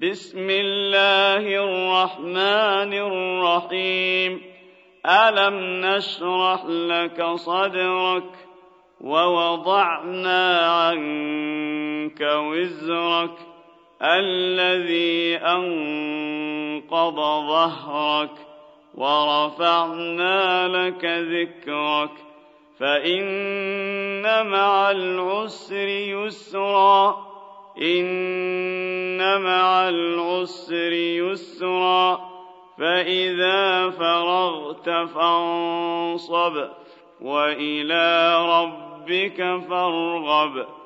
بسم الله الرحمن الرحيم ألم نشرح لك صدرك ووضعنا عنك وزرك الذي أنقض ظهرك ورفعنا لك ذكرك فإن مع العسر يسرا إن مع العسر يسرا فإذا فرغت فانصب وإلى ربك فارغب